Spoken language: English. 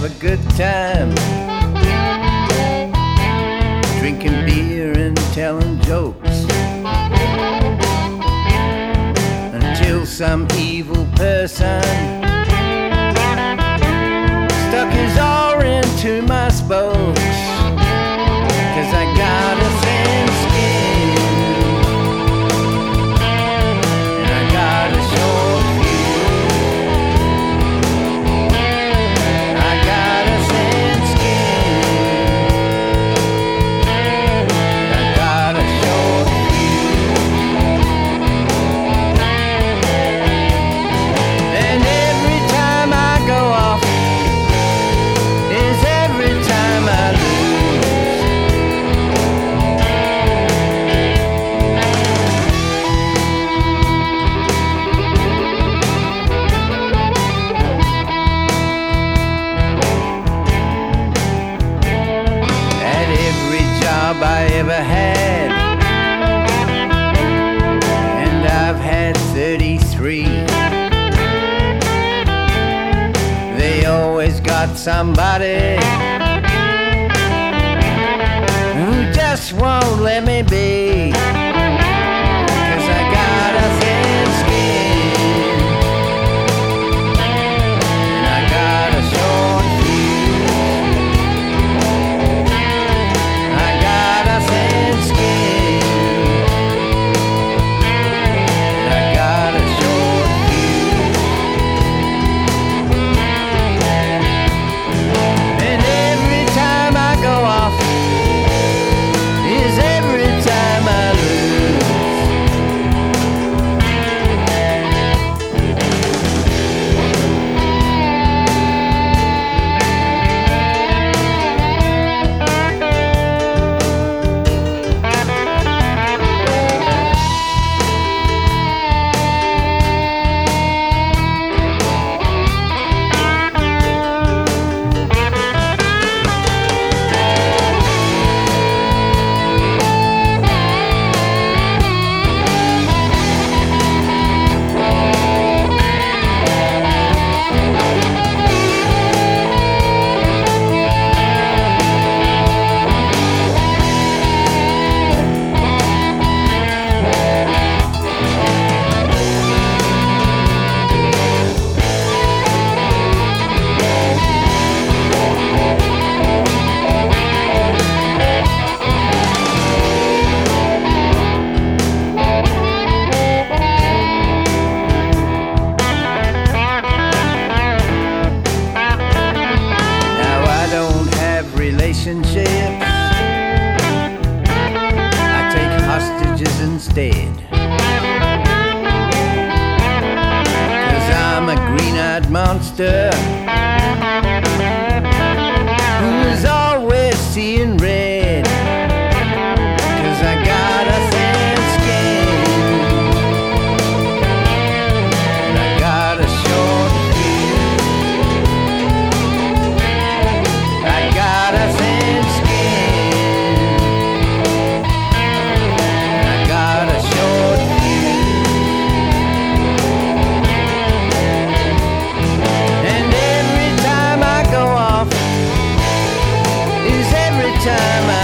have a good time, drinking beer and telling jokes, until some evil person stuck his oar into my spokes. 'Cause I got a thin skin and I got a short fuse. I got a thin skin, I got a short fuse. And every time I go off is every time I lose. At every job I ever had, and I've had 33, they always got somebody who just won't let me be. 'Cause I got a thin skin and I got a short fuse. I got a thin skin and I got a short fuse. And every time I go off is every time I lose. Now I don't have relationships, I take hostages instead. 'Cause I'm a green-eyed monster who's always seeing red. 'Cause I got a thin skin and I got a short fuse. I got a thin skin and I got a short fuse. And every time I go off is every time I